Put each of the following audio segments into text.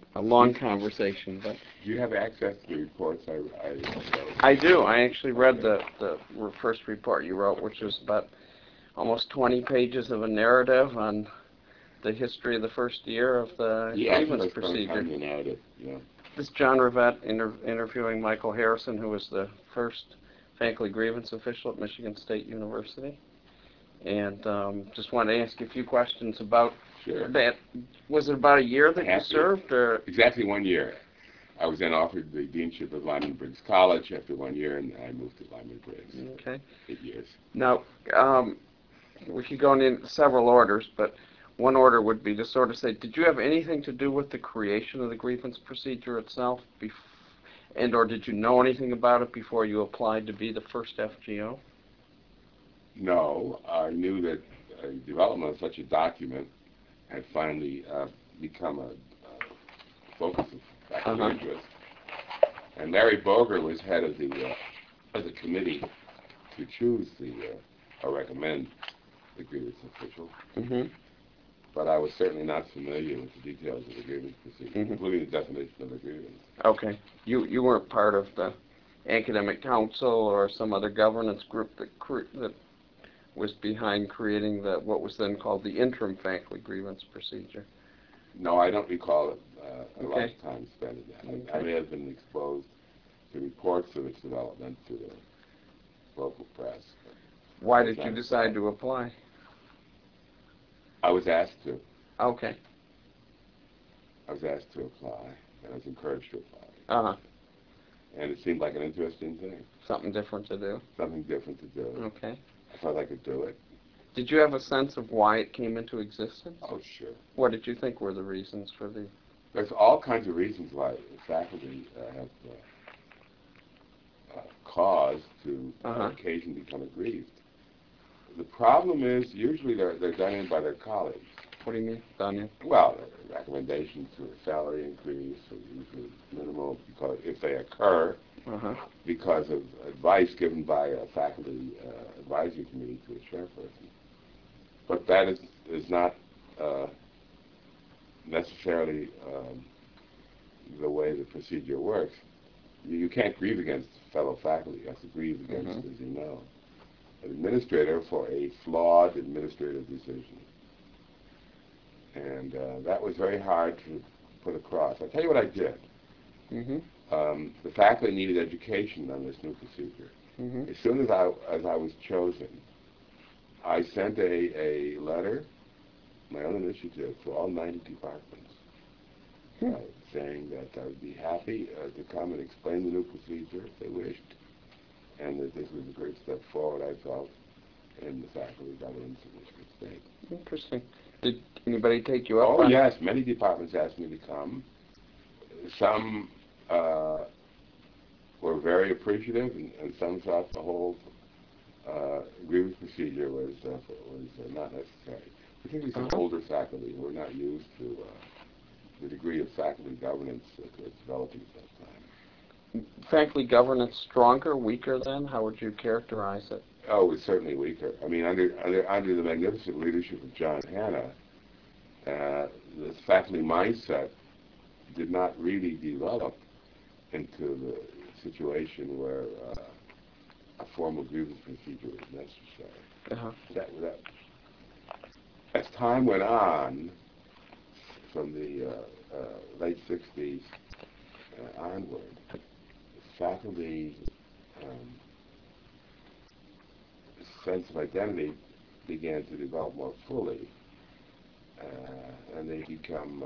a long conversation, but Do you have access to the reports I I wrote? do. I actually read Okay. the first report you wrote, which was about almost 20 pages of a narrative on the history of the first year of the Yeah, I think grievance I spent time procedure. in the narrative. Yeah. This is John Rivette interviewing Michael Harrison, who was the first faculty grievance official at Michigan State University. And just wanted to ask you a few questions about Sure. that. Was it about a year that you Happy. served, or? Exactly 1 year. I was then offered the deanship of Lyman Briggs College after 1 year, and I moved to Lyman Briggs. Okay. 8 years. Now, um, we could go in several orders, but one order would be to sort of say, did you have anything to do with the creation of the grievance procedure itself, and or did you know anything about it before you applied to be the first FGO? No, I knew that development of such a document had finally become a focus of faculty Uh-huh. interest. And Larry Boger was head of the committee to choose or recommend the grievance official. Mm-hmm. But I was certainly not familiar with the details of the grievance procedure, Mm-hmm. including the definition of a grievance. Okay. You weren't part of the academic council or some other governance group that was behind creating what was then called the interim faculty grievance procedure. No, I don't recall a lot Okay. of time spent in that. I Okay. may have been exposed to reports of its development through the local press, Why but I was did you not decide involved. to apply? I was asked to. Okay. I was asked to apply, and I was encouraged to apply. Uh-huh. And it seemed like an interesting thing, Something different to do. something different to do. Okay. I thought I could do it. Did you have a sense of why it came into existence? Oh, sure. What did you think were the reasons for the? There's all kinds of reasons why faculty have cause to Uh-huh. occasion become aggrieved. The problem is usually they're done in by their colleagues. What do you mean, Daniel? Well, recommendations to a salary increase are usually minimal because if they occur Uh-huh. because of advice given by a faculty advisory committee to a chairperson. But that is not uh, necessarily the way the procedure works. You can't grieve against fellow faculty. You have to grieve against, Mm-hmm. as you know, an administrator for a flawed administrative decision. And that was very hard to put across. I'll tell you what I did. Mm-hmm. The faculty needed education on this new procedure. Mm-hmm. As soon as I was chosen, I sent a letter, my own initiative, to all 90 departments, Hmm. saying that I would be happy to come and explain the new procedure if they wished, and that this was a great step forward, I felt, in the faculty governance of Michigan State. Interesting. Did anybody take you up Oh, on? yes, many departments asked me to come. Some were very appreciative, and some thought the whole grievance procedure was not necessary. Particularly some Uh-huh. older faculty who were not used to the degree of faculty governance that was developing at that time. Faculty governance stronger, weaker then? How would you characterize it? Oh, it was certainly weaker. I mean, under the magnificent leadership of John Hanna, the faculty mindset did not really develop into the situation where a formal grievance procedure was necessary. Uh-huh. That, as time went on, from the late 60s onward, faculty um, sense of identity began to develop more fully, and they become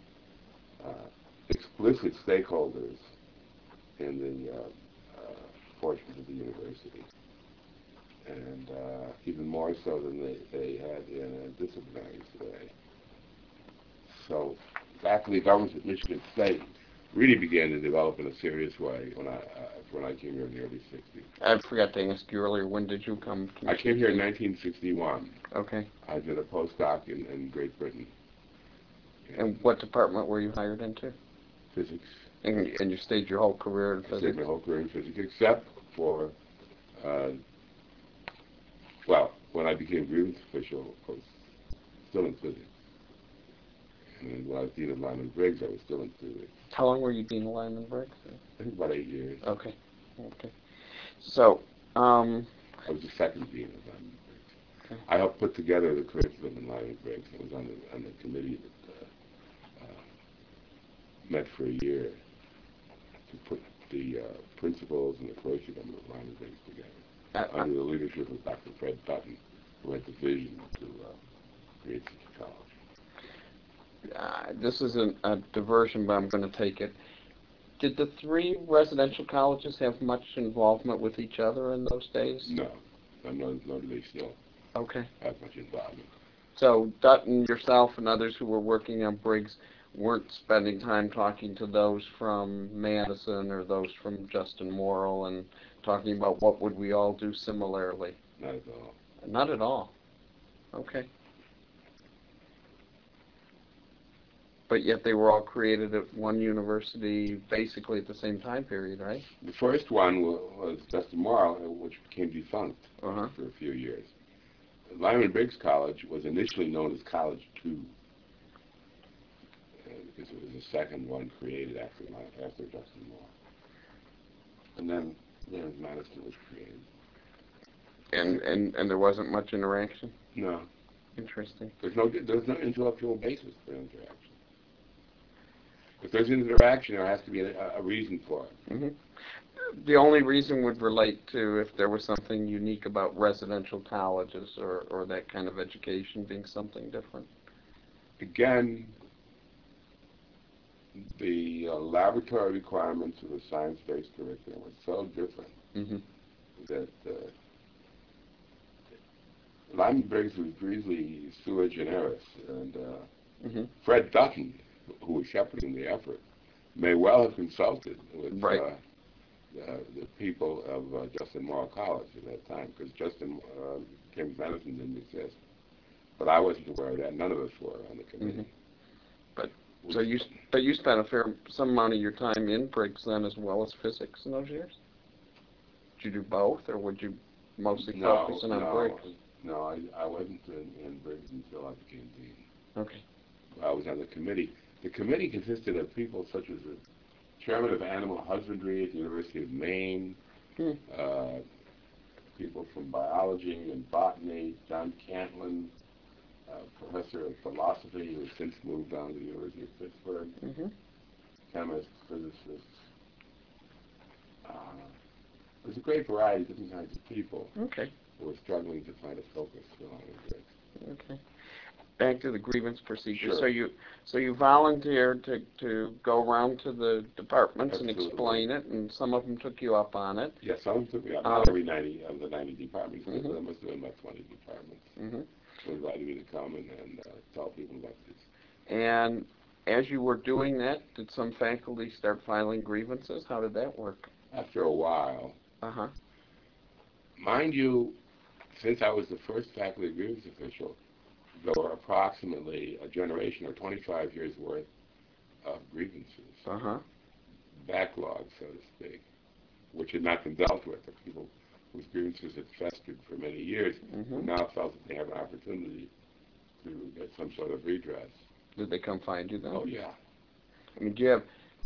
explicit stakeholders in the fortunes of the university, and even more so than they had in a disciplinary way. So faculty governance at Michigan State really began to develop in a serious way when I came here in the early 60s. I forgot to ask you earlier, when did you come to I came Michigan here in State? 1961. Okay. I did a postdoc in Great Britain And in what department were you hired into? physics. And you stayed your whole career in I stayed physics? my whole career in physics, except for, uh, well, when I became grievance official, I was still in physics. And when I was dean of Lyman Briggs, I was still in civics. How long were you dean of Lyman Briggs? I think about 8 years. Okay. Okay. So, I was the second dean of Lyman Briggs. okay. I helped put together the curriculum in Lyman Briggs. I was on the committee that met for a year to put the principles and the curriculum of Lyman Briggs together I, under the leadership of Dr. Fred Dutton, who had the vision to create such a college. this isn't a diversion, but I'm going to take it. Did the three residential colleges have much involvement with each other in those days? No, nor do they still Okay. have much involvement. So Dutton, yourself, and others who were working on Briggs weren't spending time talking to those from Madison or those from Justin Morrill and talking about what would we all do similarly? Not at all. Not at all. Okay. But yet they were all created at one university basically at the same time period, right? The first one was Justin Morrill, which became defunct Uh-huh. for a few years. Lyman Briggs College was initially known as College 2, because it was the second one created after Justin Morrill. And then Madison was created. And there wasn't much interaction? No. Interesting. There's no intellectual basis for interaction. If there's interaction, there has to be a reason for it. Mm-hmm. The only reason would relate to if there was something unique about residential colleges or that kind of education being something different. Again, the laboratory requirements of the science-based curriculum were so different Mm-hmm. that Lyman Briggs was really sui generis, and Mm-hmm. Fred Dutton, who was shepherding the effort, may well have consulted with Right. The people of Justin Morrill College at that time, because James Madison didn't exist. But I wasn't aware of that. None of us were on the committee. Mm-hmm. But you spent some amount of your time in Briggs then as well as physics in those years? Did you do both, or would you mostly focus in on Briggs? No, I wasn't in Briggs until I became dean. Okay. I was on the committee. The committee consisted of people such as the chairman of animal husbandry at the University of Maine, Hmm. people from biology and botany, John Cantlin, professor of philosophy who has since moved on to the University of Pittsburgh, Mm-hmm. chemists, physicists. There's a great variety of different kinds of people Okay. who are struggling to find a focus for Lyman Briggs. Okay. Back to the grievance procedure. Sure. So you volunteered to go around to the departments Absolutely. and explain it, and some of them took you up on it. Yes, some took me up. Not every 90 of the 90 departments, but Mm-hmm. there must have been about 20 departments Mm-hmm. who invited me to come and tell people about this. And as you were doing that, did some faculty start filing grievances? How did that work? After a while, Uh-huh. mind you, since I was the first faculty grievance official, there were approximately a generation or 25 years worth of grievances, Uh-huh. backlog, so to speak, which had not been dealt with. The people whose grievances had festered for many years Mm-hmm. who now felt that they have an opportunity to get some sort of redress. Did they come find you then? Oh, yeah. I mean, do you have...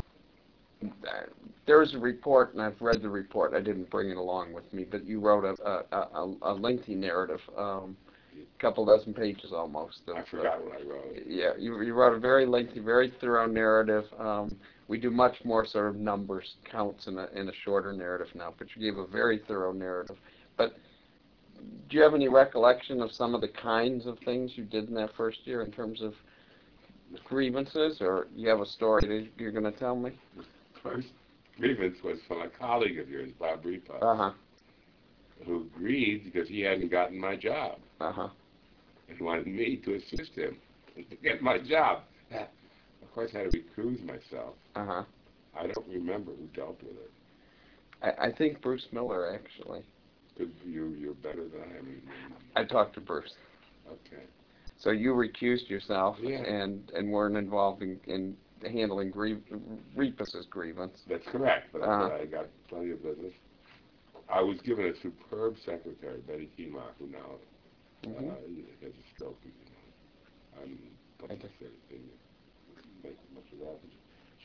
There's a report, and I've read the report. I didn't bring it along with me, but you wrote a lengthy narrative, couple dozen pages almost. I forgot what I wrote. Yeah, you wrote a very lengthy, very thorough narrative. We do much more sort of numbers counts in a shorter narrative now, but you gave a very thorough narrative. But do you have any recollection of some of the kinds of things you did in that first year in terms of grievances, or you have a story that you're going to tell me? The first grievance was from a colleague of yours, Bob Repas, Uh-huh. who grieved because he hadn't gotten my job Uh-huh. and wanted me to assist him to get my job. Of course, I had to recuse myself. Uh-huh. I don't remember who dealt with it. I think Bruce Miller, actually. You're better than I am. I talked to Bruce. Okay. So you recused yourself Yeah. and weren't involved in handling Repus's grievance. That's correct, but Uh-huh. I got plenty of business. I was given a superb secretary, Betty Kemock, who now Mm-hmm. has a stroke. I'm public secretary.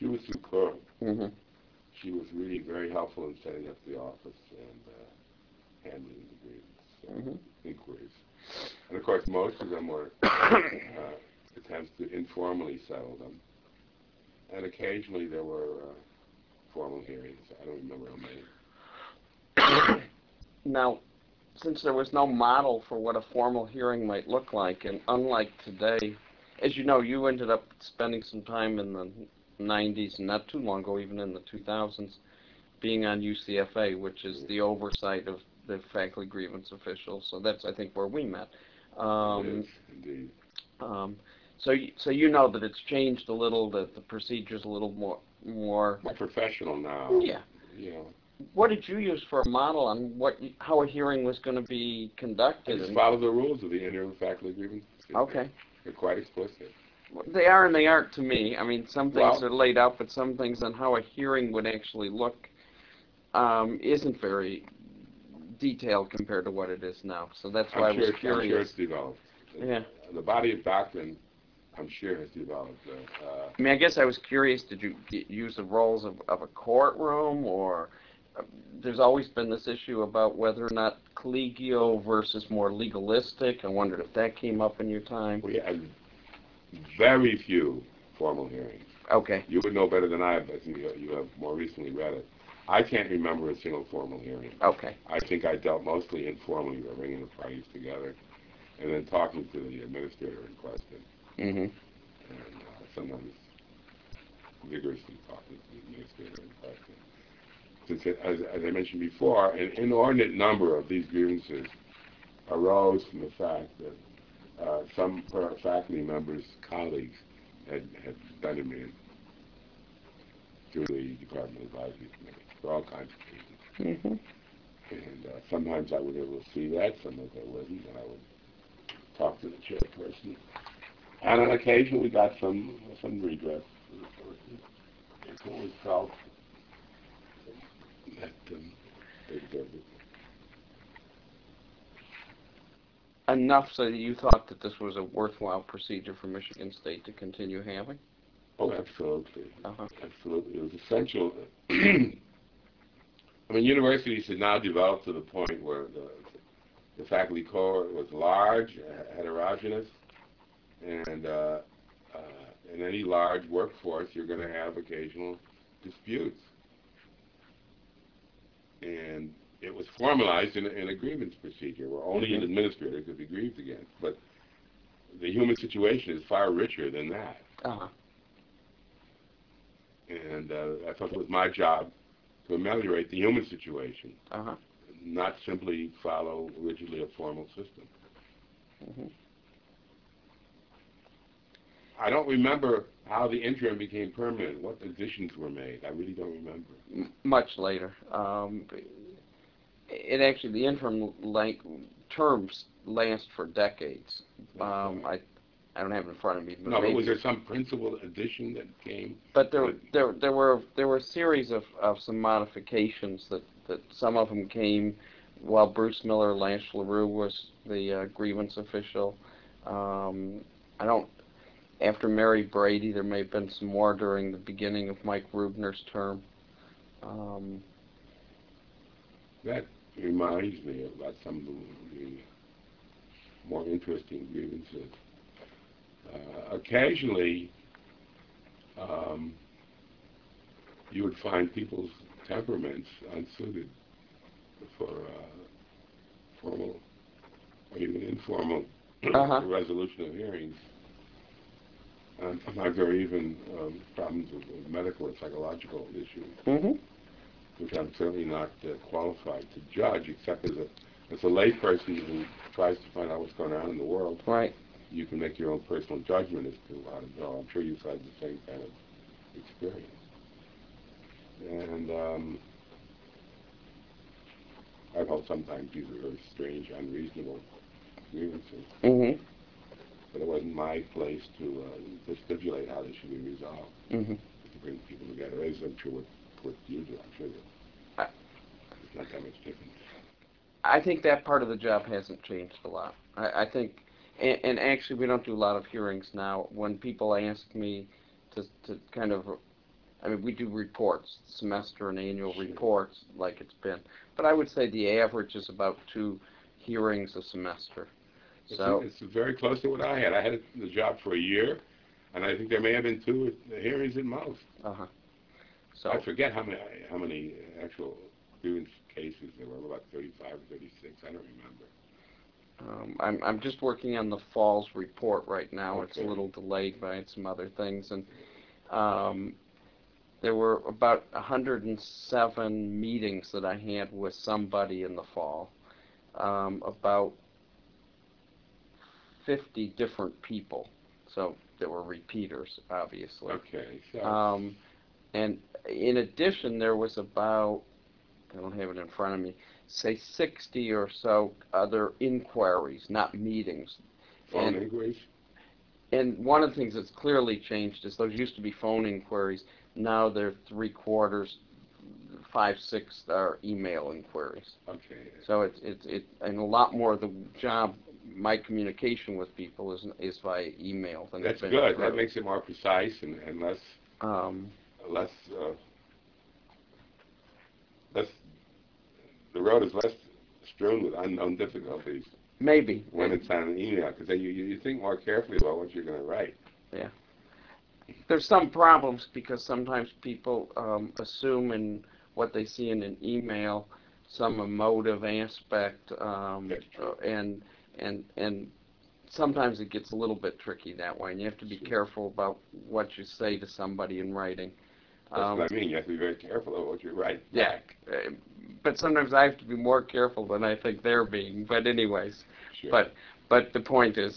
She was superb. Mm-hmm. She was really very helpful in setting up the office and handling the grievance inquiries. And of course, most of them were attempts to informally settle them. And occasionally there were formal hearings. I don't remember how many. Now, since there was no model for what a formal hearing might look like, and unlike today, as you know, you ended up spending some time in the 90s, and not too long ago, even in the 2000s, being on UCFA, which is the oversight of the faculty grievance officials. So that's, I think, where we met. It is, indeed. Um, so you know that it's changed a little, that the procedure's a little more. More professional now. Yeah. You know. What did you use for a model on how a hearing was going to be conducted? I just follow the rules of the interim faculty grievance. Okay. They're quite explicit. They are and they aren't to me. I mean, some things Well, are laid out, but some things on how a hearing would actually look isn't very detailed compared to what it is now. So that's why I was curious. I'm sure it's developed. Yeah. The body of doctrine, I'm sure, has developed. I mean, I guess I was curious, did you use the roles of a courtroom, or there's always been this issue about whether or not collegial versus more legalistic. I wondered if that came up in your time. We had very few formal hearings. Okay. You would know better than I, but you have more recently read it. I can't remember a single formal hearing. Okay. I think I dealt mostly informally by bringing the parties together and then talking to the administrator in question. Mm-hmm. And sometimes vigorously talking to the administrator in question. Since, as I mentioned before, an inordinate number of these grievances arose from the fact that some faculty members' colleagues had done them in through the Department Advisory Committee for all kinds of reasons. Mm-hmm. And sometimes I would be able to see that, sometimes I wouldn't, and I would talk to the chairperson. And on occasion we got some redress for the person if it was felt that they deserved it. Enough so that you thought that this was a worthwhile procedure for Michigan State to continue having? Oh, absolutely. Uh-huh. Absolutely. It was essential. I mean, universities had now developed to the point where the faculty corps was large, heterogeneous, and in any large workforce, you're going to have occasional disputes. And it was formalized in a grievance procedure where only an administrator could be grieved against. But the human situation is far richer than that. Uh-huh. And I thought it was my job to ameliorate the human situation, Uh-huh. not simply follow rigidly a formal system. Mm-hmm. I don't remember how the interim became permanent, what additions were made. I really don't remember. Much later. It actually, the interim terms last for decades. I don't have it in front of me. But no, but was there some principal addition that came? But there were a series of some modifications that some of them came while Bruce Miller Lash LaRue was the grievance official. I don't. After Mary Brady, there may have been some more during the beginning of Mike Rubner's term. That reminds me about some of the more interesting grievances. Occasionally, you would find people's temperaments unsuited for formal or even informal resolution of hearings. And sometimes there are even problems with medical or psychological issues, which I'm certainly not qualified to judge, except as a layperson who tries to find out what's going on in the world. Right. You can make your own personal judgment as to how to go. I'm sure you've had the same kind of experience. And I felt sometimes these were very strange, unreasonable grievances. But it wasn't my place to stipulate how they should be resolved. To bring people together, as I'm sure what you do. I'm sure that it's not that much different. I think that part of the job hasn't changed a lot. I think, and actually we don't do a lot of hearings now. When people ask me to kind of I mean, we do reports, semester and annual reports, like it's been. But I would say the average is about 2 hearings a semester. So, It's very close to what I had. I had the job for a year, and I think there may have been 2 hearings at most. uh-huh. I So, forget how many actual grievance cases there were, about 35 or 36. I don't remember. I'm just working on the fall's report right now. It's a Okay. little delayed by some other things, and um, there were about 107 meetings that I had with somebody in the fall. About 50 different people, so there were repeaters, obviously. Okay. So, Um, and in addition, there was about, I don't have it in front of me, say 60 or so other inquiries, not meetings. phone And inquiries. one of the things that's clearly changed is those used to be phone inquiries. Now they're 3/4, 5/6 are email inquiries. Okay. So and a lot more of the job, my communication with people is via email than it's That's been good. That through. makes it more precise and Um, less less. The road is less strewn with unknown difficulties Maybe. when it's on an email, because then you think more carefully about what you're going to write. Yeah. There's some problems because sometimes people assume in what they see in an email some emotive aspect, That's true. and sometimes it gets a little bit tricky that way, and you have to be Sure. careful about what you say to somebody in writing. That's Um, what I mean. You have to be very careful of what you write yeah, back. but sometimes I have to be more careful than I think they're being. But anyways, Sure. but the point is,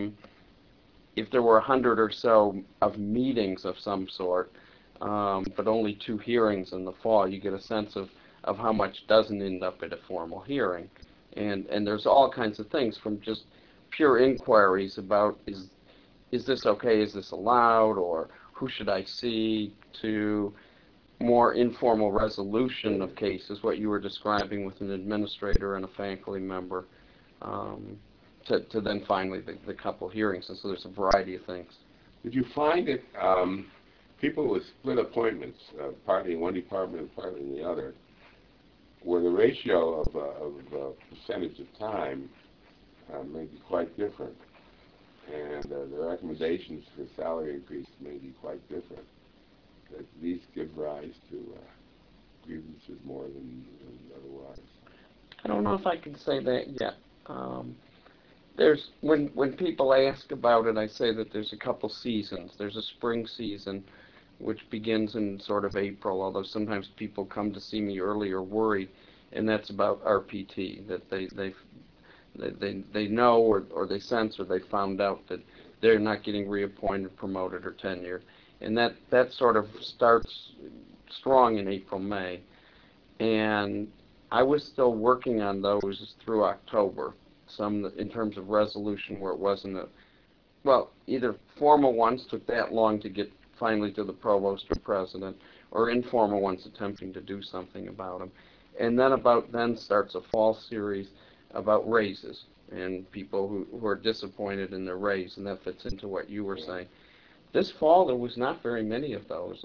if there were 100 or so of meetings of some sort, but only 2 hearings in the fall, you get a sense of how much doesn't end up at a formal hearing. And there's all kinds of things from just pure inquiries about is this okay, is this allowed, or who should I see, to more informal resolution of cases, what you were describing with an administrator and a faculty member, um, to then finally the couple hearings. And so there's a variety of things. Did you find that people with split appointments, partly in one department and partly in the other, where the ratio of percentage of time may be quite different, and the recommendations for salary increase may be quite different, that these give rise to grievances more than otherwise? I don't know if I can say that yet. Um, there's when people ask about it, I say that there's a couple seasons. There's a spring season, which begins in sort of April, although sometimes people come to see me earlier worried, and that's about RPT, that they know or they sense or they found out that they're not getting reappointed, promoted, or tenured. And that sort of starts strong in April, May. And I was still working on those through October, some in terms of resolution where it wasn't well, either formal ones took that long to get finally to the provost or president, or informal ones attempting to do something about them. And then about then starts a fall series about raises and people who are disappointed in their raise, and that fits into what you were Yeah. saying. This fall there was not very many of those.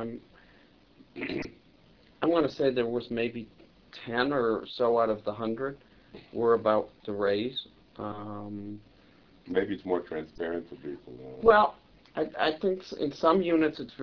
I'm going to say there was maybe 10 or so out of the 100 were about the raise. Um, Maybe it's more transparent for people now. well, I think in some units it's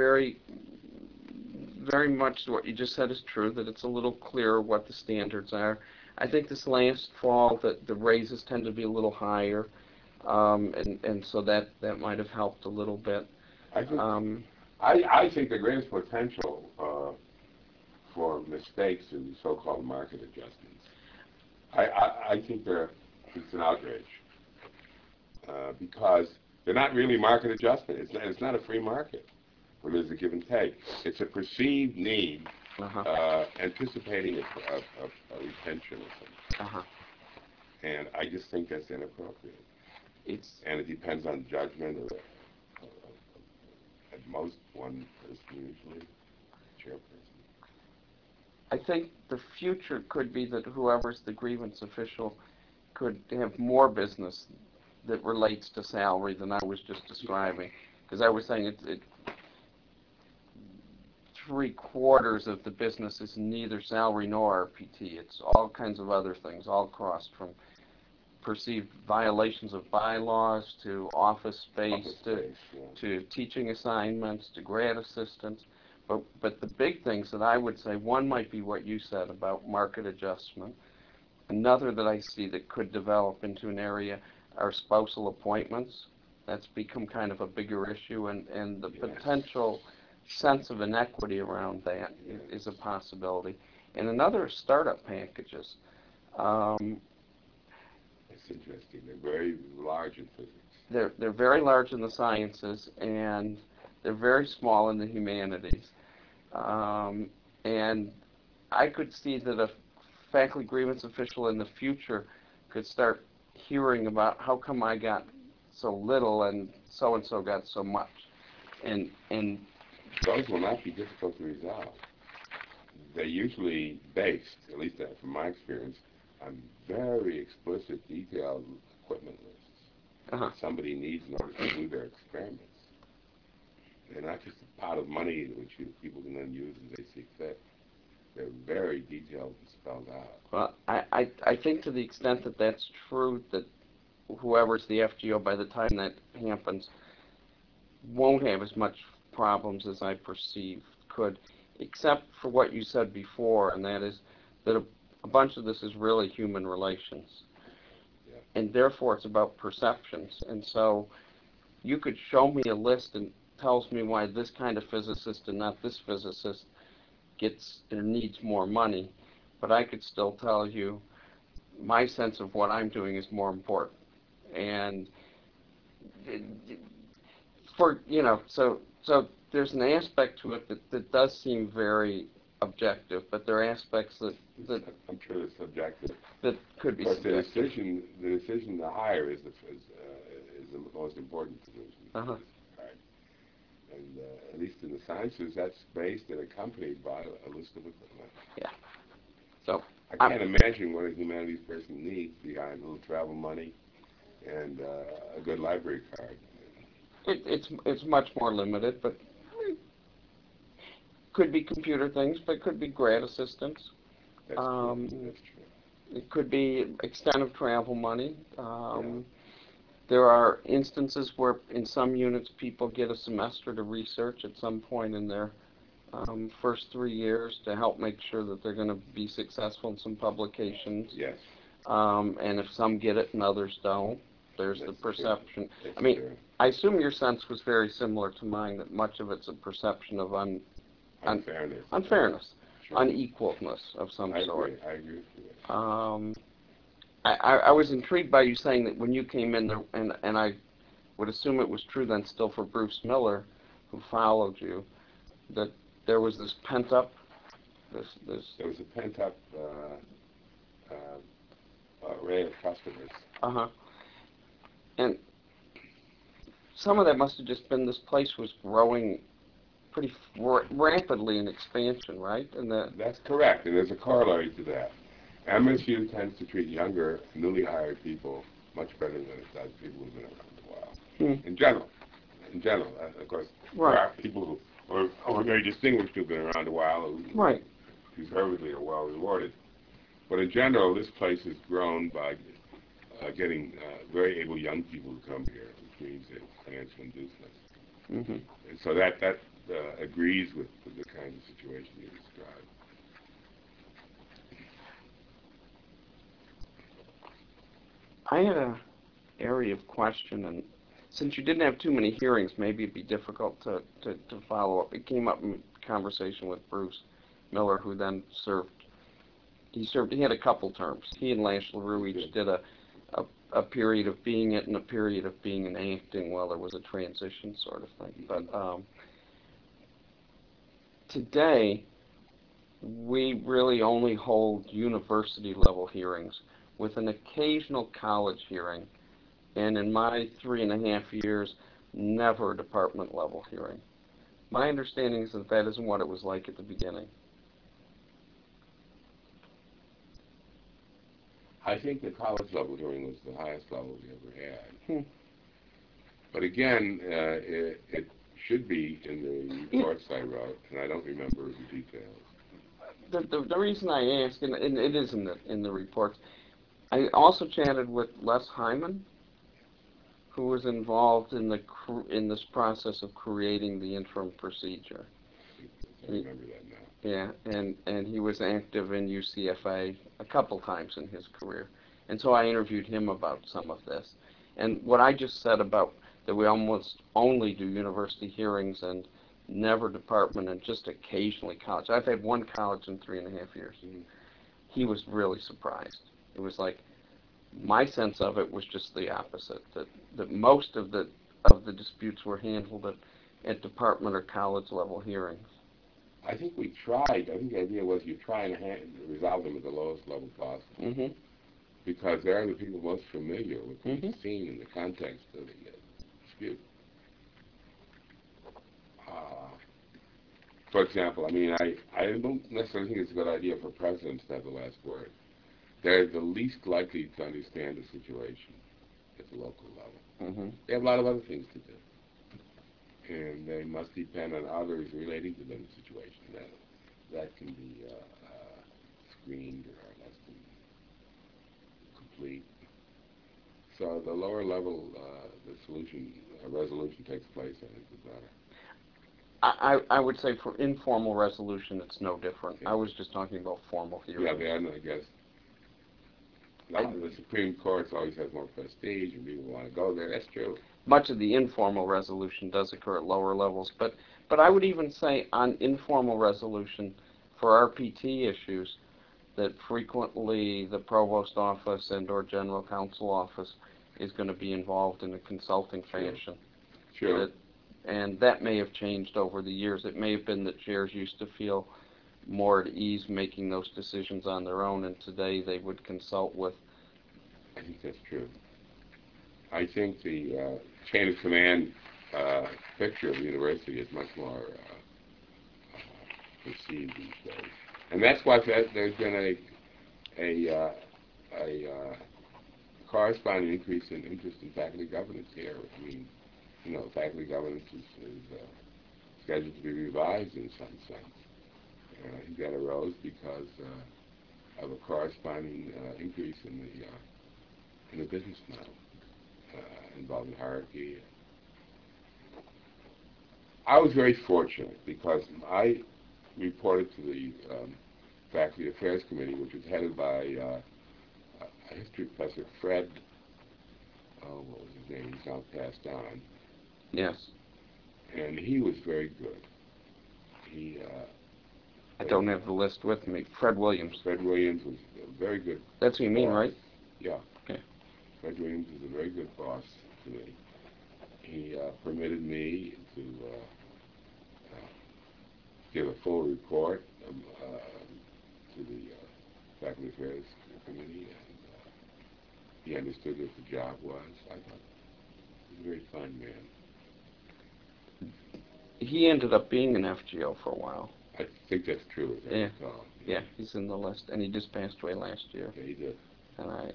very much what you just said is true, that it's a little clearer what the standards are. I think this last fall that the raises tend to be a little higher, and so that might have helped a little bit. I think Um, I think the greatest potential for mistakes in so-called market adjustments. I think it's an outrage because they're not really market adjustment. It's not a free market where there's a give and take. It's a perceived need, uh-huh, anticipating a retention or something. uh-huh. And I just think that's inappropriate. It's And it depends on judgment of at most one person, usually chairperson. I think the future could be that whoever's the grievance official could have more business that relates to salary than I was just describing. Because I was saying 3/4 of the business is neither salary nor RPT. It's all kinds of other things, all crossed from perceived violations of bylaws to office space to teaching assignments to grad assistants. But the big things that I would say, one might be what you said about market adjustment. Another that I see that could develop into an area are spousal appointments. That's become kind of a bigger issue, and the potential sense of inequity around that is a possibility. And another is startup packages. It's interesting. They're very large in physics. They're very large in the sciences, and they're very small in the humanities. And I could see that a faculty grievance official in the future could start hearing about how come I got so little and so got so much. And those will not be difficult to resolve. They're usually based, at least from my experience, on very explicit, detailed equipment lists that somebody needs in order to do their experiments. They're not just a pot of money which people can then use as they see fit. They're very detailed and spelled out. Well, I think to the extent that that's true, that whoever's the FGO by the time that happens won't have as much problems as I perceive could, except for what you said before, and that is that a bunch of this is really human relations. Yeah. And therefore it's about perceptions. And so you could show me a list and tells me why this kind of physicist and not this physicist gets or needs more money, but I could still tell you my sense of what I'm doing is more important. And for so there's an aspect to it that does seem very objective, but there are aspects that I'm sure it's subjective. That could be subjective. subjective. The decision to hire is the most important decision. Uh-huh. Right. And at least in the sciences, that's based and accompanied by a list of equipment. Yeah. So I can't imagine what a humanities person needs behind a little travel money and a good library card. It's much more limited, but could be computer things, but could be grad assistants. That's true. That's true. It could be extent of travel money. There are instances where in some units people get a semester to research at some point in their first 3 years to help make sure that they're going to be successful in some publications. Yes. And if some get it and others don't, there's the perception. I mean, true. I assume your sense was very similar to mine, that much of it's a perception of unfairness, Sure. unequalness of some sort. I agree with you. I was intrigued by you saying that when you came in there, and I would assume it was true then still for Bruce Miller, who followed you, that there was this pent-up, There was a pent-up array of customers. And some of that must have just been this place was growing pretty rapidly in expansion, right? And That's correct, and there's a corollary to that. MSU tends to treat younger, newly hired people much better than it does people who've been around a while. In general, of course, right. There are people who are very distinguished who've been around a while, who right. deservedly are well rewarded. But in general, this place has grown by getting very able young people to come here, which means financial inducement. And so that agrees with the kind of situation you described. I had an area of question, and since you didn't have too many hearings, maybe it'd be difficult to follow up. It came up in conversation with Bruce Miller, who then he had a couple terms. He and Lash LaRue each did a period of being it and a period of being and acting while there was a transition sort of thing. But today, we really only hold university-level hearings with an occasional college hearing, and in my 3.5 years, never a department-level hearing. My understanding is that isn't what it was like at the beginning. I think the college level hearing was the highest level we ever had. But again, should be in the reports I wrote, and I don't remember the details. The reason I ask, and it is in the reports, I also chatted with Les Hyman, who was involved in in this process of creating the interim procedure. I remember that now. Yeah, and he was active in UCFA a couple times in his career. And so I interviewed him about some of this. And what I just said about that we almost only do university hearings and never department and just occasionally college. I've had one college in 3.5 years. He was really surprised. It was like my sense of it was just the opposite, that most of the disputes were handled at department or college level hearings. I think we tried. I think the idea was you try and resolve them at the lowest level possible. Mm-hmm. Because they're the people most familiar with the Mm-hmm. scene and the context of the dispute. For example, I mean, I don't necessarily think it's a good idea for presidents to have the last word. They're the least likely to understand the situation at the local level. Mm-hmm. They have a lot of other things to do. And they must depend on others relating to them the situation. That can be screened or less than complete. So the lower level, the resolution takes place, I think, the better. I would say for informal resolution, it's no different. Yeah. I was just talking about formal hearings. Yeah, then I guess the Supreme Court always has more prestige and people want to go there. That's true. Much of the informal resolution does occur at lower levels, but I would even say on informal resolution for RPT issues that frequently the provost office and or general counsel office is going to be involved in a consulting fashion. Sure. And that may have changed over the years. It may have been that chairs used to feel more at ease making those decisions on their own, and today they would consult with. I think that's true. I think the chain of command picture of the university is much more perceived these days. And that's why there's been a corresponding increase in interest in faculty governance here. I mean, faculty governance is scheduled to be revised in some sense. And I think that arose because of a corresponding increase in the business model involving hierarchy. I was very fortunate because I reported to the Faculty Affairs Committee, which was headed by a history professor, Fred. Oh, what was his name? He's now passed on. Yes. And he was very good. He. I don't have the list with me. Fred Williams. Fred Williams was a very good. That's who you mean, right? Yeah. Okay. Fred Williams was a very good boss to me. He permitted me to give a full report to the Faculty Affairs Committee, and he understood what the job was. I thought he was a very fine man. He ended up being an FGO for a while. I think that's true, as I recall. Yeah, he's in the list, and he just passed away last year. Yeah, he did. And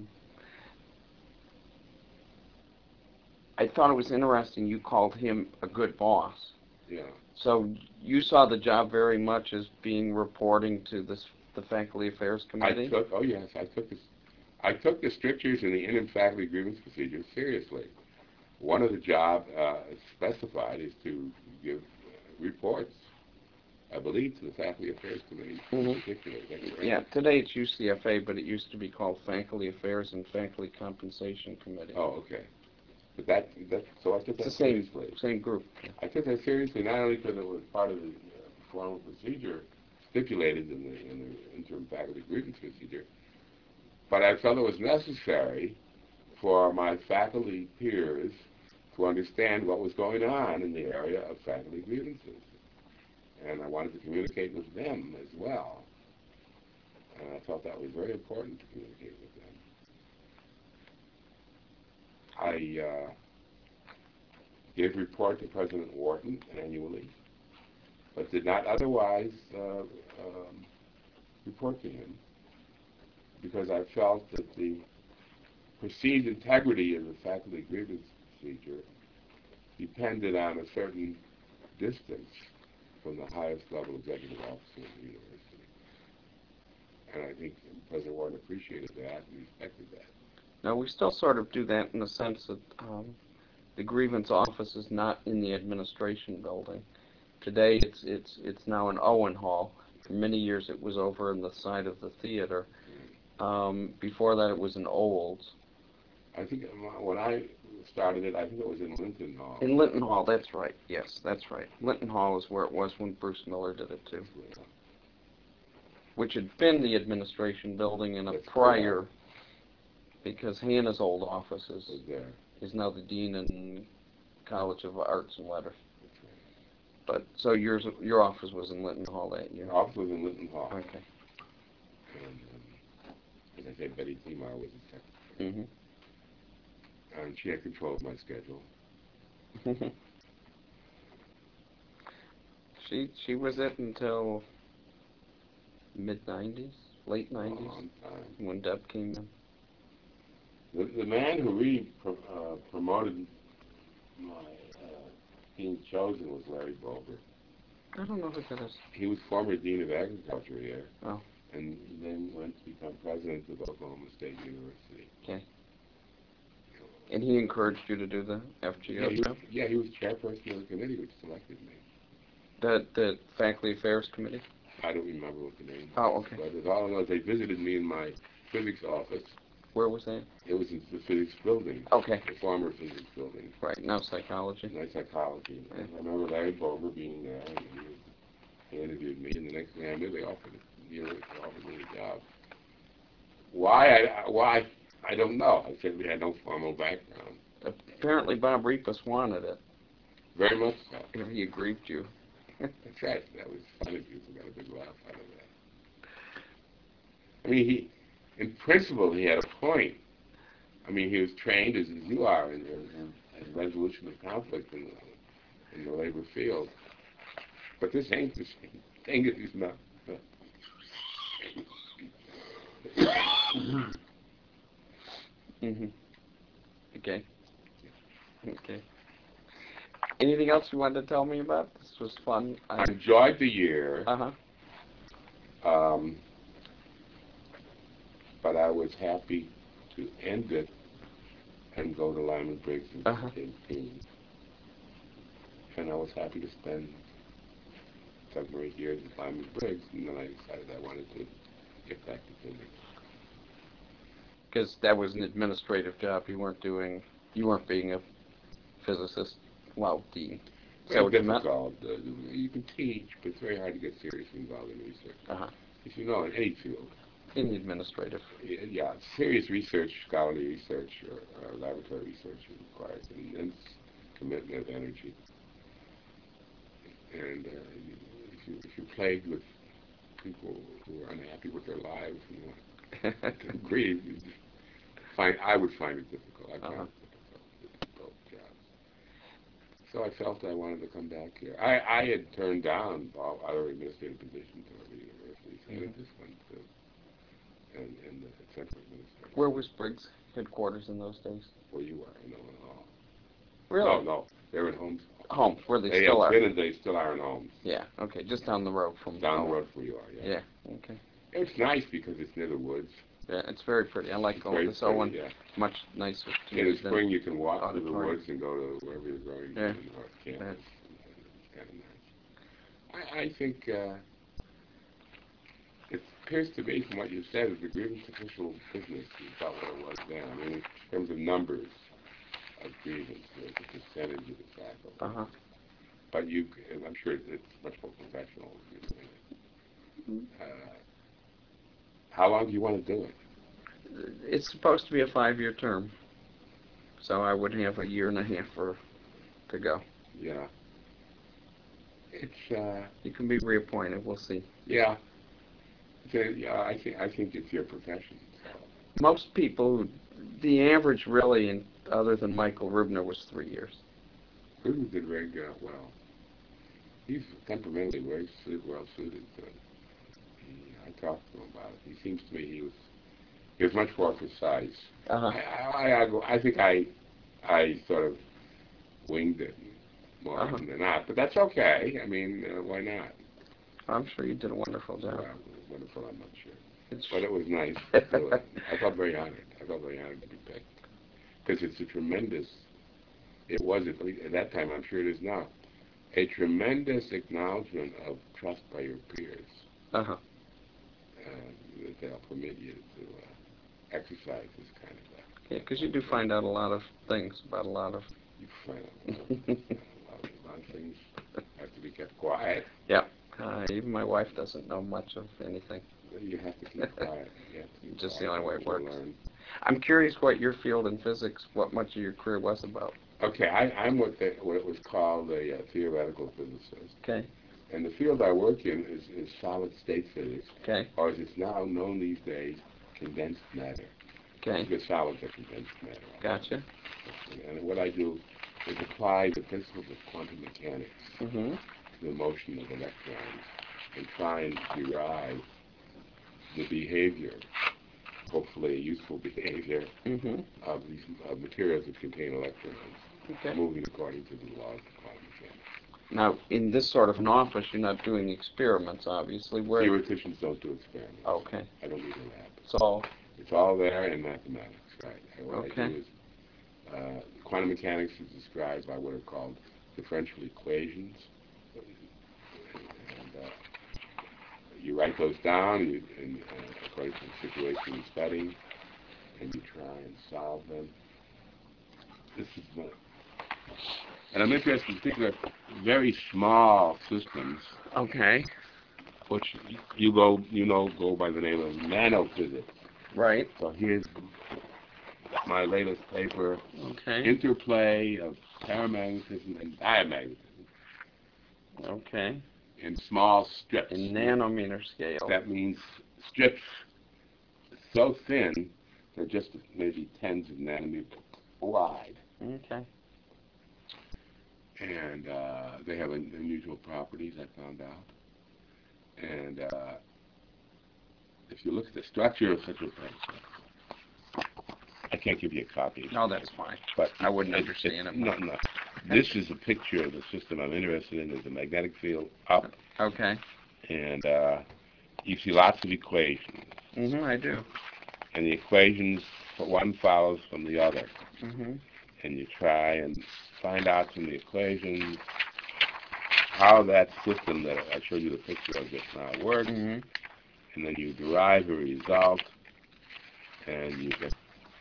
I thought it was interesting you called him a good boss. Yeah. So you saw the job very much as being reporting to the Faculty Affairs Committee? I took the strictures in the interim faculty grievance procedure seriously. One of the job specified is to give reports, I believe, to the Faculty Affairs Committee in particular. Yeah, today it's UCFA, but it used to be called Faculty Affairs and Faculty Compensation Committee. Oh, okay. But so I took that seriously. Same group. I took that seriously not only because it was part of the formal procedure stipulated in the interim faculty grievance procedure, but I felt it was necessary for my faculty peers to understand what was going on in the area of faculty grievances. And I wanted to communicate with them as well. And I felt that was very important to communicate with them. I gave report to President Wharton annually, but did not otherwise report to him because I felt that the perceived integrity of the faculty grievance procedure depended on a certain distance from the highest level executive officer of the university. And I think President Warren appreciated that and respected that. Now, we still sort of do that in the sense that the grievance office is not in the administration building. Today, it's now in Owen Hall. For many years, it was over on the side of the theater. Before that, it was in Olds. I think when I started it, I think it was in Linton Hall. In Linton Hall, that's right. Yes, that's right. Linton Hall is where it was when Bruce Miller did it too, which had been the administration building in a prior, because Hannah's old office is now the dean in College of Arts and Letters. But so your office was in Linton Hall that year. Your office was in Linton Hall. Okay. And as I said, Betty Timar was the secretary. Mhm. And she had control of my schedule. She was it until mid-90s, late 90s, when Deb came in. The man who really promoted my being chosen was Larry Bober. I don't know who that is. He was former dean of agriculture here. Oh. And then went to become president of Oklahoma State University. Okay. And he encouraged you to do the FGO job? Yeah, he was chairperson of the committee which selected me. The Faculty Affairs Committee? I don't remember what the name was. Oh, okay. But all I know is they visited me in my physics office. Where was that? It was in the physics building. Okay. The former physics building. Right, now psychology. Now psychology. Yeah. I remember Larry Bober being there, and he interviewed me, and the next thing I knew, they offered me the job. Why? I don't know. I said we had no formal background. Apparently Bob Repus wanted it. Very much so. If he aggrieved you. That's right. That was funny. People got a big laugh out of that. I mean, in principle, he had a point. I mean, he was trained, as you are, in resolution of conflict in the labor field. But this ain't the same thing. It is not. Mm-hmm. Okay. Okay. Anything else you wanted to tell me about? This was fun. I enjoyed the year. Uh-huh. But I was happy to end it and go to Lyman Briggs in 2018. And I was happy to spend 7 or 8 years at Lyman Briggs, and then I decided I wanted to get back to physics. Because that was an administrative job. You weren't being a physicist. Well, dean. It's difficult. You can teach, but it's very hard to get seriously involved in research. As you know, in any field. In the administrative. Yeah, serious research, scholarly research, or laboratory research requires an immense commitment of energy. And if you're plagued with people who are unhappy with their lives and want to grieve, I would find it difficult. I found it difficult, both jobs. So I felt I wanted to come back here. I had turned down all other administrative positions at other universities, and this one too. And the central administration. Where was Briggs headquarters in those days? Where you were, in Owen Hall. Really? No, they were in Holmes. Holmes, where they still are. They still are in Holmes. Yeah, okay, just down the road from... Down the road from where you are, yeah. Yeah, okay. It's nice because it's near the woods. Yeah, it's very pretty. I like going to Owen. Yeah. Much nicer to In the spring, you can walk through the auditorium. woods and go to wherever you're going in the North Campus. It's kind of nice. I think it appears to me from what you said that the grievance official business is about what it was then. I mean, in terms of numbers of grievance, there's a percentage of the faculty. But I'm sure it's much more professional. How long do you want to do it? It's supposed to be a 5-year term, so I would have a year and a half to go. Yeah. It's you can be reappointed. We'll see. Yeah. Yeah, I think it's your profession. So. Most people, the average really, other than Michael Rubner, was 3 years. Rubner did very well. He's temperamentally very well suited to it. I talked to him about it. He seems to me he was much more precise. I think I sort of winged it more Uh-huh. often than not. But that's okay. I mean, why not? I'm sure you did a wonderful job. Well, wonderful, I'm not sure. It's But it was nice to do it. I felt very honored. I felt very honored to be picked. Because it's a tremendous, it was at that time, I'm sure it is now, a tremendous acknowledgement of trust by your peers uh-huh. that they'll permit you to exercise this kind of Yeah, because you do find out a lot of things about a lot of. you find out a lot of things have to be kept quiet. Yeah. Even my wife doesn't know much of anything. You have to keep quiet. You have to keep Just quiet the only way it to works. learn. I'm curious what your field in physics, what much of your career was about. Okay, I'm what it was called a theoretical physicist. Okay. And the field I work in is solid state physics, Okay. or as it's now known these days, condensed matter. Okay. Because solids are condensed matter. Gotcha. And what I do is apply the principles of quantum mechanics Mm-hmm. to the motion of electrons and try and derive the behavior, hopefully useful behavior, Mm-hmm. of these materials that contain electrons Okay. moving according to the laws of quantum mechanics. Now, in this sort of an office, you're not doing experiments, obviously. Where? Theoreticians don't do experiments. Okay. I don't need a lab. It's all there in mathematics, right? And what I okay. do is quantum mechanics is described by what are called differential equations. And you write those down according to the situation you're studying, and you try and solve them. This is the, and I'm interested in particular very small systems, Okay. which go by the name of nanophysics. Right. So here's my latest paper, Okay. Interplay of Paramagnetism and Diamagnetism Okay. in small strips. In nanometer scale. That means strips so thin they're just maybe tens of nanometers wide. Okay. And they have unusual properties, I found out. And if you look at the structure of such a thing, I can't give you a copy. No, that's fine. But I wouldn't understand it. No, no. This is a picture of the system I'm interested in. There's a magnetic field up. Okay. And you see lots of equations. Mm-hmm, I do. And the equations, one follows from the other. Mm-hmm. And you try and find out from the equations how that system that I showed you the picture of just now works. Mm-hmm. And then you derive a result, and you get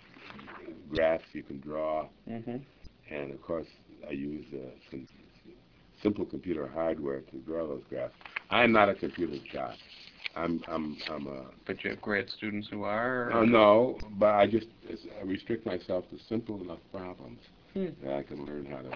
graphs you can draw. Mm-hmm. And of course, I use some simple computer hardware to draw those graphs. I'm not a computer jock. I'm a. But you have grad students who are? No, but I restrict myself to simple enough problems that I can learn how to.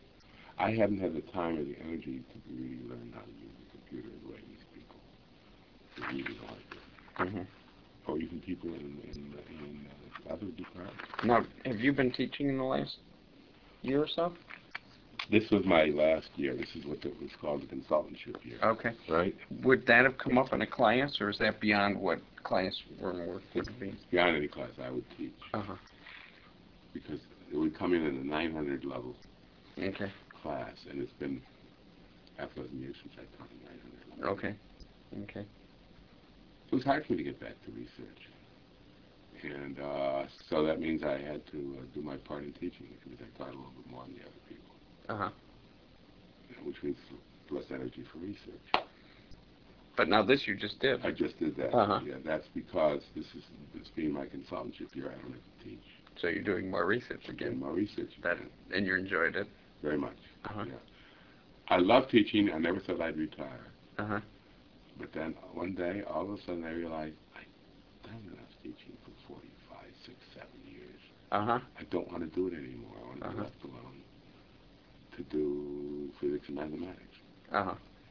I haven't had the time or the energy to really learn how to use the computer the way these people really like it. Mm-hmm. Or even people in other departments. Now, have you been teaching in the last year or so? This was my last year. This is what was called the consultantship year. Okay. Right? Would that have come up in a class, or is that beyond what classroom work would be? Beyond any class I would teach. Uh-huh. Because it would come in a 900 level Okay. class, and it's been half a dozen years since I taught a 900 level. Okay. Okay. It was hard for me to get back to research. And so that means I had to do my part in teaching, because I taught a little bit more than the other people. Uh-huh. Which means less energy for research. But now this you just did. I just did that. Uh-huh. Yeah, that's because this being my consultantship year, I don't have to teach. So you're doing more research again. Doing more research again. And you enjoyed it. Very much. Uh-huh. Yeah. I love teaching. I never thought I'd retire. Uh-huh. But then one day, all of a sudden, I realized I've done enough teaching for 45, 6, 7 years. Uh-huh. I don't want to do it anymore. I want to be left alone to do physics and mathematics. Uh-huh.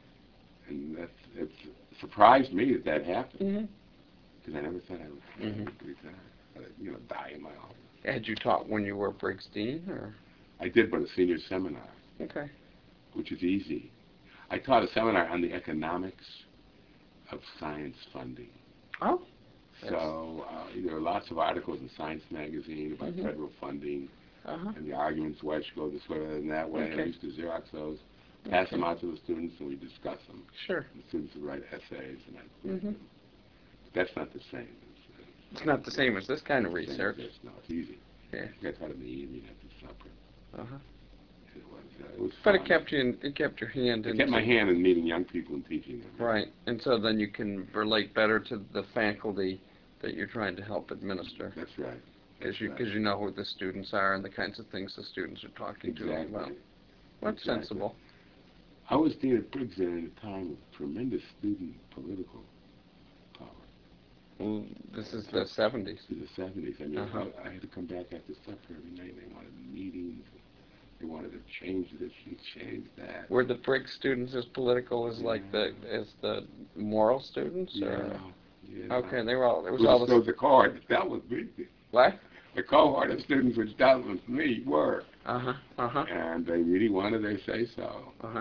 And it surprised me that happened. Mm-hmm. Because I never thought I would retire. I'd die in my office. Had you taught when you were at Briggs Dean, or? I did, but a senior seminar. Okay. Which is easy. I taught a seminar on the economics of science funding. Oh. So there are lots of articles in Science Magazine about federal funding Uh-huh. and the arguments why it should go this way rather than that way. And Okay. we used to Xerox those, pass them Okay. out to the students, and we discuss them. Sure. The students would write essays, and I'd grade Mm-hmm. them. That's not the same. It's not the same as this kind of It's the same as research. this. No, it's easy. Yeah. You guys had it in the evening after supper. Uh-huh. It was But fun. it kept your hand It in. kept my hand in meeting young people and teaching them. Right. And so then you can relate better to the faculty that you're trying to help administer. That's right. Because you know who the students are and the kinds of things the students are talking to them Exactly. about. Well, that's sensible. I was dean at Briggs at a time of tremendous student political power. Well, this is the 70s. In the 70s. I mean, Uh-huh. I had to come back after supper every night. They wanted meetings. They wanted to change this and change that. Were the Briggs students as political as like the moral students? Or? Yeah. Okay, they were all. It was It all was the. the cohort that dealt with me. What? The cohort of students which dealt with me were. Uh-huh. Uh-huh. And they really wanted their say so. Uh-huh.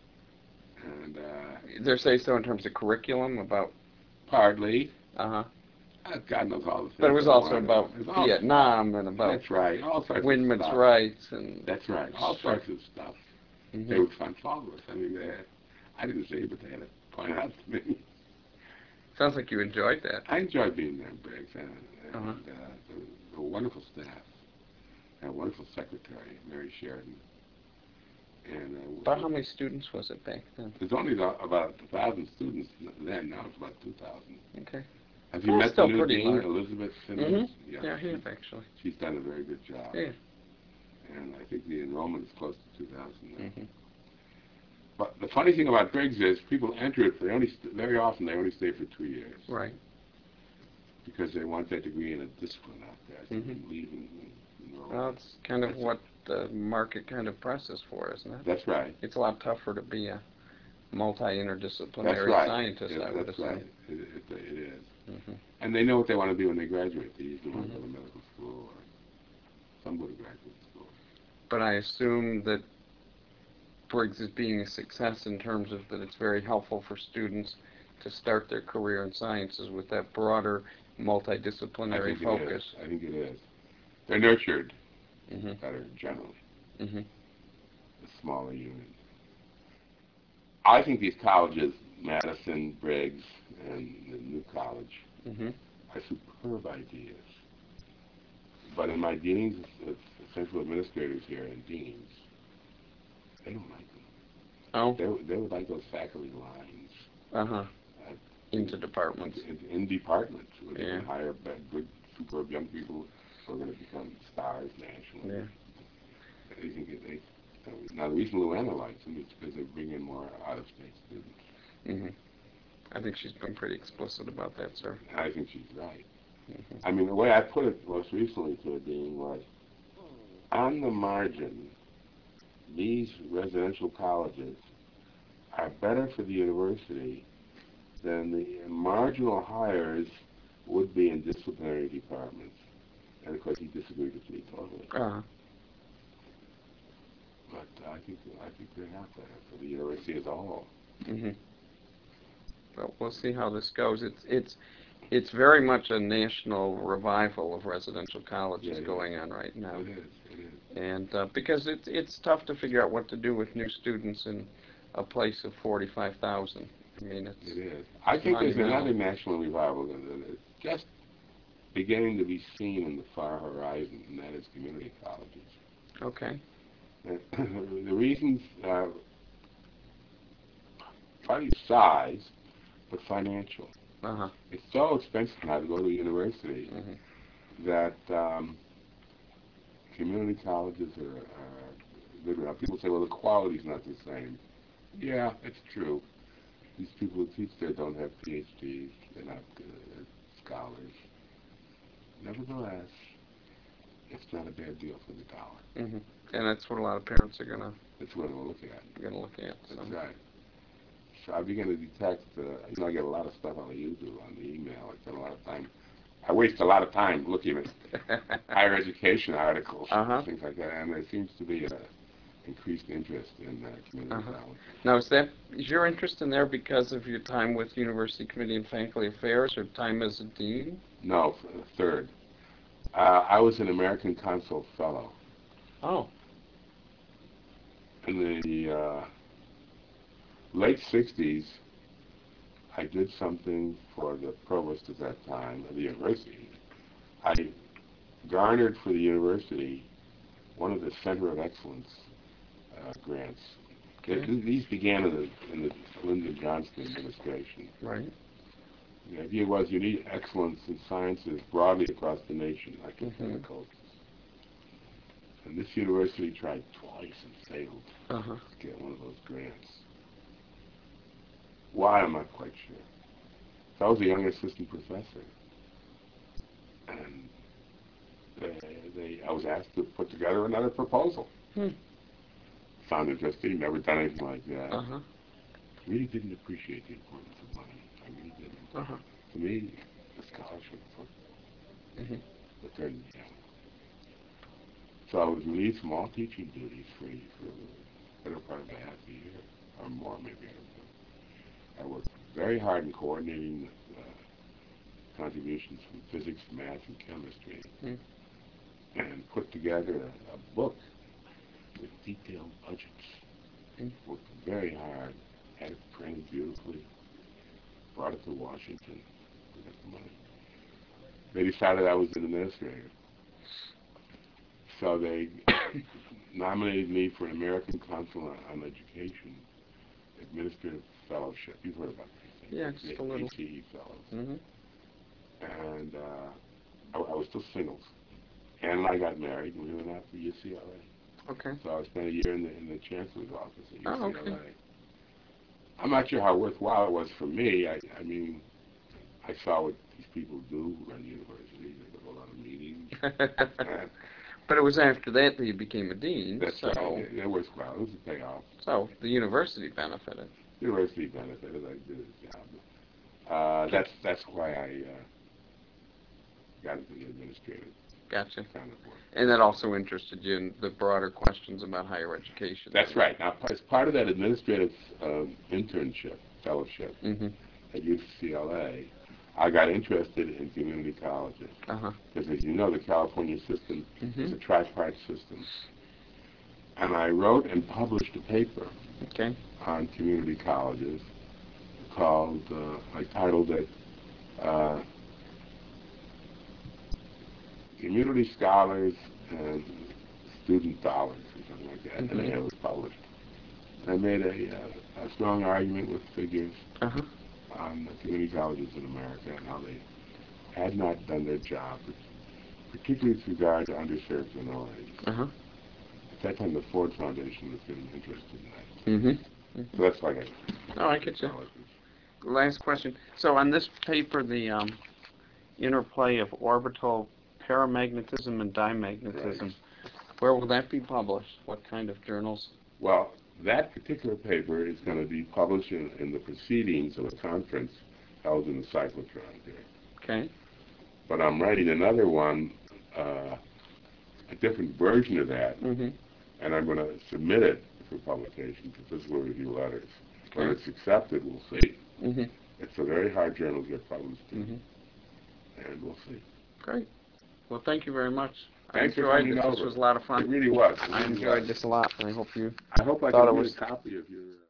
And Their say so in terms of curriculum about. partly. Uh-huh. God knows all the things. But it was they also wanted. about It was all- Vietnam and about That's right. All sorts of women's stuff. rights and. That's right. All sorts of stuff. Mhm. They would find fault with. I mean, I didn't say it, but they had to point out to me. Sounds like you enjoyed that. I enjoyed being there in Briggs, and Uh-huh. the wonderful staff, and a wonderful secretary, Mary Sheridan. And About how many students was it back then? there's only about 1,000 students then. Now it's about 2,000. Okay. Have you Well, met the still new pretty dean, large. Elizabeth Simmons? Yeah, I have actually. She's done a very good job. Yeah. And I think the enrollment is close to 2,000 now. Mm-hmm. But the funny thing about Briggs is people enter it, very often they only stay for 2 years. Right. Because they want that degree in a discipline out there. So Mhm. they leave and enroll. Well, it's kind of what the market kind of presses for, isn't it? That's right. It's a lot tougher to be a That's multi-interdisciplinary right. scientist, Yeah, I would that's assume. right. It is. Mm-hmm. And they know what they want to do when they graduate. They usually want to Mhm. go to medical school or some go to graduate school. But I assume that Briggs is being a success in terms of that it's very helpful for students to start their career in sciences with that broader multidisciplinary focus. I think it is. They're nurtured Mm-hmm. better generally. Mm-hmm. The smaller units. I think these colleges, Madison, Briggs, and the new college, Mm-hmm. are superb ideas. But in my deanings with central administrators here and deans, they don't like them. Oh. They would like those faculty lines. Uh-huh. Uh, Into departments. In departments where they Yeah. can hire good, superb young people who are going to become stars nationally. Yeah. They think now the reason Luana likes them is because they bring in more out-of-state students. Mm-hmm. I think she's been pretty explicit about that, sir. And I think she's right. Mm-hmm. I mean, the way I put it most recently to a dean was, on the margin, these residential colleges are better for the university than the marginal hires would be in disciplinary departments. And of course, he disagreed with me totally. Uh-huh. But I think they're not better for the university as a whole. Mm-hmm. Well, we'll see how this goes. It's very much a national revival of residential colleges going on right now. It is. And because it's tough to figure out what to do with new students in a place of 45,000. I mean, It is. I think there's monumental. another national revival that's just beginning to be seen in the far horizon, and that is community colleges. Okay. And the reasons are partly size, but financial. Uh-huh. It's so expensive now to go to a university Mm-hmm. that community colleges are good enough. People say, well, the quality's not the same. Yeah, it's true. These people who teach there don't have PhDs. They're not scholars. Nevertheless, it's not a bad deal for the dollar. Mm-hmm. And that's what a lot of parents are gonna That's what we'll look at. look at. So. That's right. So I begin to detect, I get a lot of stuff on the YouTube, on the email. I spend a lot of time. I waste a lot of time looking at higher education articles, Uh-huh. things like that, and there seems to be increased interest in community college. Now, is your interest in there because of your time with University Committee and Faculty Affairs, or time as a dean? No, third. I was an American Consul Fellow Oh. In the late 60s, I did something for the provost at that time of the university. I garnered for the university one of the Center of Excellence grants. Okay. These began in the Lyndon Johnson administration. Right. The idea was you need excellence in sciences broadly across the nation, like in chemicals. And this university tried twice and failed to get one of those grants. Why, I'm not quite sure. So I was a young assistant professor. And I was asked to put together another proposal. Sounds interesting, never done anything like that. Really didn't appreciate the importance of money. I really didn't. To me, the scholarship turned me down. So I was released from all teaching duties for the better part of a half a year, or more maybe. I worked very hard in coordinating contributions from physics, math, and chemistry, and put together a book with detailed budgets. Worked very hard, had it printed beautifully, brought it to Washington, we got the money. They decided I was an administrator. So they nominated me for an American Council on Education Administrative Fellowship. You've heard about these things. Yeah, just a little. ACE Fellows. And I was still single. Ann and I got married, and we went out to UCLA. Okay. So I spent a year in the Chancellor's office at UCLA. Oh, okay. I'm not sure how worthwhile it was for me. I mean, I saw what these people do who run universities. They go to a lot of meetings. But it was after that you became a dean. That's right. It was well. It was a payoff. So the university benefited. University benefited. I did his job. That's why I got into the administrative Gotcha. kind of work. And that also interested you in the broader questions about higher education. That's right. Now, as part of that administrative internship, fellowship at UCLA, I got interested in community colleges. Because as you know, the California system is a tripartite system. And I wrote and published a paper on community colleges called, I titled it, Community Scholars and Student Dollars, or something like that. And it was published. I made a strong argument with figures on the community colleges in America and how they had not done their job, particularly with regard to underserved minorities. At that time, the Ford Foundation was getting interested in that. So that's why I get you. Last question. So on this paper, the interplay of orbital paramagnetism and dimagnetism, where will that be published? What kind of journals? Well, that particular paper is going to be published in the proceedings of a conference held in the cyclotron here. Okay. But I'm writing another one, a different version of that, and I'm going to submit it for publication to Physical Review Letters. When it's accepted, we'll see. It's a very hard journal to get published in, and we'll see. Great. Well, thank you very much. Thanks for coming over. This was a lot of fun. It really was. I enjoyed this a lot, and I hope you I hope I thought can it get was a copy of your...